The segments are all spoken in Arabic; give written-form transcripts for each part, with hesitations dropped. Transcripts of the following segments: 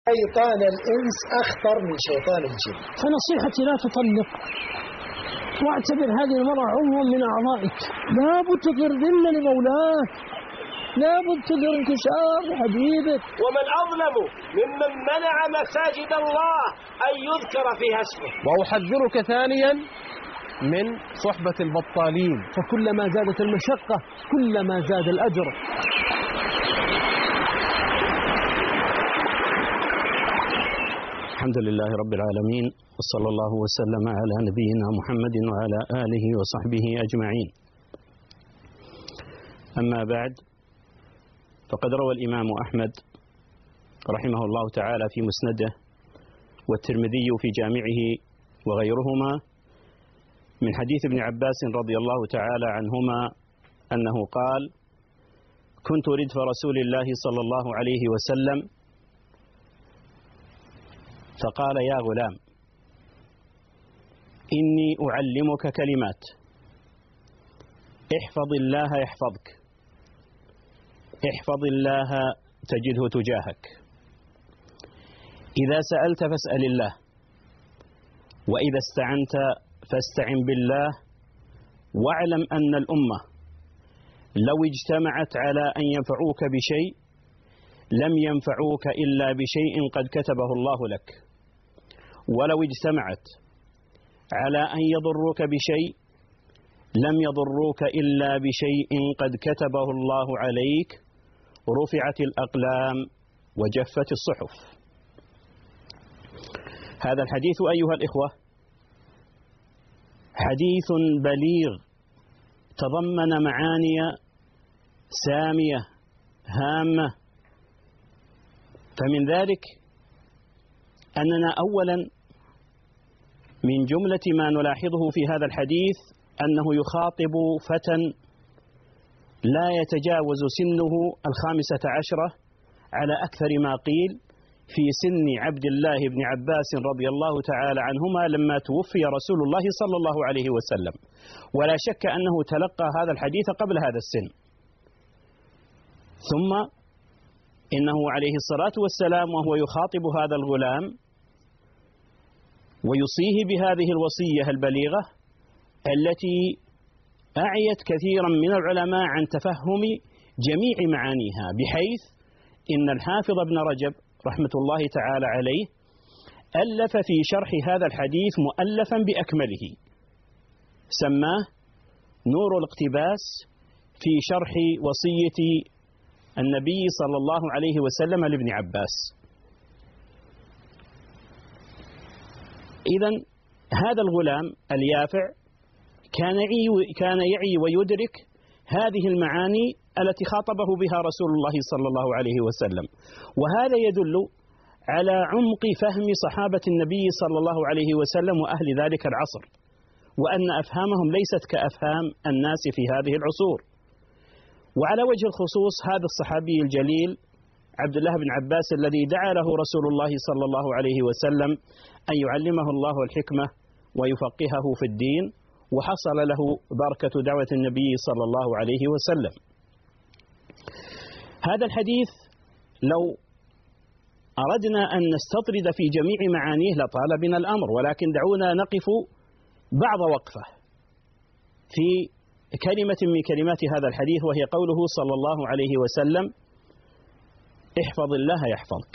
شيطان الإنس أخطر من شيطان الجن. فنصيحتي لا تطلق، واعتبر هذه المرأة عضوا من أعضائك، لابد تظهر ذل لمولاك، لابد تظهر انكسار حبيبك. ومن أظلم ممن منع مساجد الله أن يذكر فيها اسمه. وأحذرك ثانيا من صحبة البطالين، فكلما زادت المشقة كلما زاد الأجر. الحمد لله رب العالمين، وصلى الله وسلم على نبينا محمد وعلى آله وصحبه أجمعين. أما بعد، فقد روى الإمام أحمد رحمه الله تعالى في مسنده، والترمذي في جامعه وغيرهما، من حديث ابن عباس رضي الله تعالى عنهما أنه قال: كنت ردف رسول الله صلى الله عليه وسلم فقال: يا غلام، إني أعلمك كلمات، احفظ الله يحفظك، احفظ الله تجده تجاهك، إذا سألت فاسأل الله، وإذا استعنت فاستعن بالله، واعلم أن الأمة لو اجتمعت على أن ينفعوك بشيء لم ينفعوك إلا بشيء قد كتبه الله لك، ولو اجتمعت على أن يضروك بشيء لم يضروك إلا بشيء قد كتبه الله عليك، رفعت الأقلام وجفت الصحف. هذا الحديث أيها الإخوة حديث بليغ، تضمن معاني سامية هامة. فمن ذلك أننا أولا من جملة ما نلاحظه في هذا الحديث أنه يخاطب فتى لا يتجاوز سنه 15 على أكثر ما قيل، في سن عبد الله بن عباس رضي الله تعالى عنهما لما توفي رسول الله صلى الله عليه وسلم، ولا شك أنه تلقى هذا الحديث قبل هذا السن. ثم إنه عليه الصلاة والسلام وهو يخاطب هذا الغلام ويوصيه بهذه الوصية البليغة التي أعيت كثيرا من العلماء عن تفهم جميع معانيها، بحيث إن الحافظ ابن رجب رحمة الله تعالى عليه ألف في شرح هذا الحديث مؤلفا بأكمله سماه نور الاقتباس في شرح وصية النبي صلى الله عليه وسلم لابن عباس. إذن هذا الغلام اليافع كان يعي ويدرك هذه المعاني التي خاطبه بها رسول الله صلى الله عليه وسلم، وهذا يدل على عمق فهم صحابة النبي صلى الله عليه وسلم وأهل ذلك العصر، وأن أفهامهم ليست كأفهام الناس في هذه العصور. وعلى وجه الخصوص هذا الصحابي الجليل عبد الله بن عباس الذي دعا له رسول الله صلى الله عليه وسلم أن يعلمه الله الحكمة ويفقهه في الدين، وحصل له بركة دعوة النبي صلى الله عليه وسلم. هذا الحديث لو أردنا أن نستطرد في جميع معانيه لطال بنا الأمر، ولكن دعونا نقف بعض وقفة في كلمة من كلمات هذا الحديث، وهي قوله صلى الله عليه وسلم: احفظ الله يحفظك.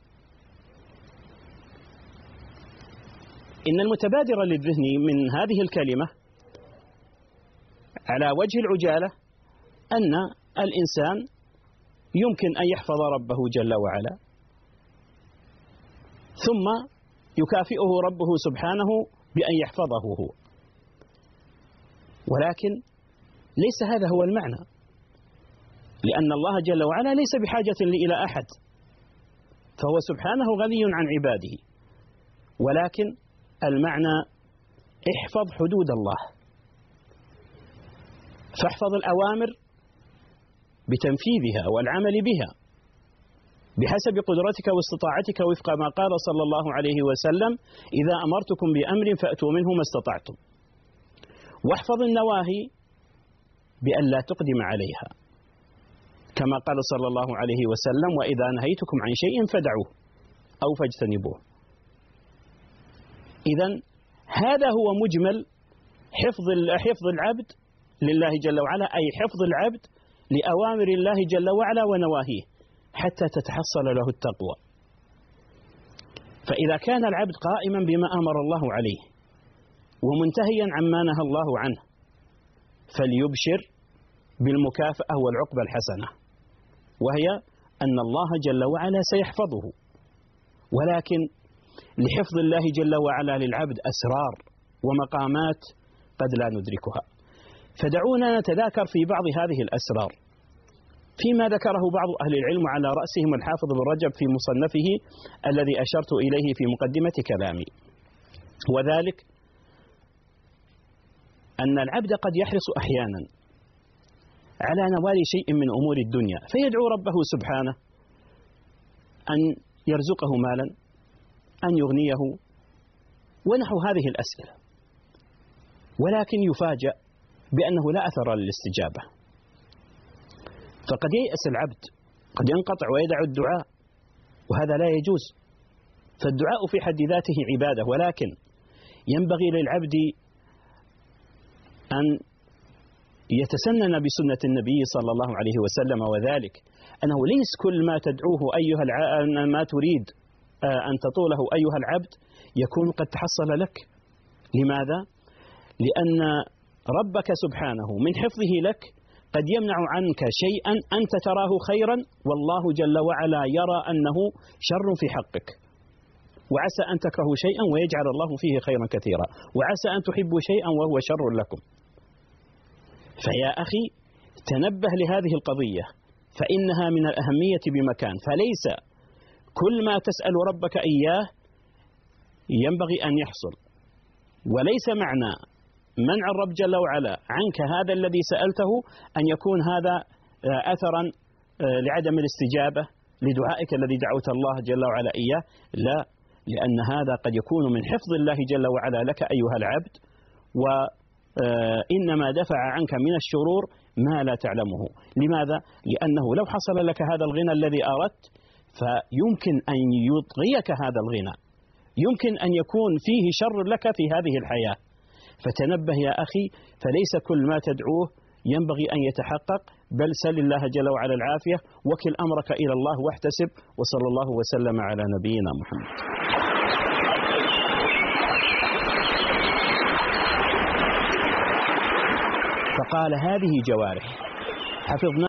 إن المتبادر للذهن من هذه الكلمة على وجه العجالة أن الإنسان يمكن أن يحفظ ربه جل وعلا، ثم يكافئه ربه سبحانه بأن يحفظه هو، ولكن ليس هذا هو المعنى، لأن الله جل وعلا ليس بحاجة إلى أحد، فهو سبحانه غني عن عباده، ولكن المعنى احفظ حدود الله، فاحفظ الأوامر بتنفيذها والعمل بها بحسب قدرتك واستطاعتك، وفق ما قال صلى الله عليه وسلم: إذا أمرتكم بأمر فأتوا منه ما استطعتم. واحفظ النواهي بأن لا تقدم عليها، كما قال صلى الله عليه وسلم: وإذا نهيتكم عن شيء فدعوه أو فاجتنبوه. إذن هذا هو مجمل حفظ العبد لله جل وعلا، أي حفظ العبد لأوامر الله جل وعلا ونواهيه حتى تتحصل له التقوى. فإذا كان العبد قائما بما أمر الله عليه ومنتهيا عما نهى الله عنه فليبشر بالمكافأة والعقبة الحسنة، وهي أن الله جل وعلا سيحفظه. ولكن لحفظ الله جل وعلا للعبد أسرار ومقامات قد لا ندركها، فدعونا نتذاكر في بعض هذه الأسرار فيما ذكره بعض أهل العلم على رأسهم الحافظ بن رجب في مصنفه الذي أشرت إليه في مقدمة كلامي. وذلك أن العبد قد يحرص أحيانا على نوال شيء من أمور الدنيا فيدعو ربه سبحانه أن يرزقه مالا، أن يغنيه، ونحو هذه الأسئلة، ولكن يفاجأ بأنه لا أثر للاستجابة. فقد ييأس العبد، قد ينقطع ويدع الدعاء، وهذا لا يجوز. فالدعاء في حد ذاته عبادة، ولكن ينبغي للعبد أن يتسنن بسنة النبي صلى الله عليه وسلم، وذلك أنه ليس كل ما تدعوه ما تريد أن تطوله أيها العبد يكون قد تحصل لك. لماذا؟ لأن ربك سبحانه من حفظه لك قد يمنع عنك شيئا أنت تراه خيرا والله جل وعلا يرى أنه شر في حقك. وعسى أن تكرهوا شيئا ويجعل الله فيه خيرا كثيرا، وعسى أن تحبوا شيئا وهو شر لكم. فيا أخي تنبه لهذه القضية، فإنها من الأهمية بمكان. فليس كل ما تسأل ربك إياه ينبغي أن يحصل، وليس معنى منع الرب جل وعلا عنك هذا الذي سألته أن يكون هذا أثرا لعدم الاستجابة لدعائك الذي دعوت الله جل وعلا إياه. لا، لأن هذا قد يكون من حفظ الله جل وعلا لك أيها العبد، وإنما دفع عنك من الشرور ما لا تعلمه. لماذا؟ لأنه لو حصل لك هذا الغنى الذي أردت فيمكن أن يطغيك هذا الغنى، يمكن أن يكون فيه شر لك في هذه الحياة. فتنبه يا أخي، فليس كل ما تدعوه ينبغي أن يتحقق، بل سل الله جل وعلا العافية، وكل أمرك إلى الله واحتسب، وصلى الله وسلم على نبينا محمد. فقال هذه جوارح حفظنا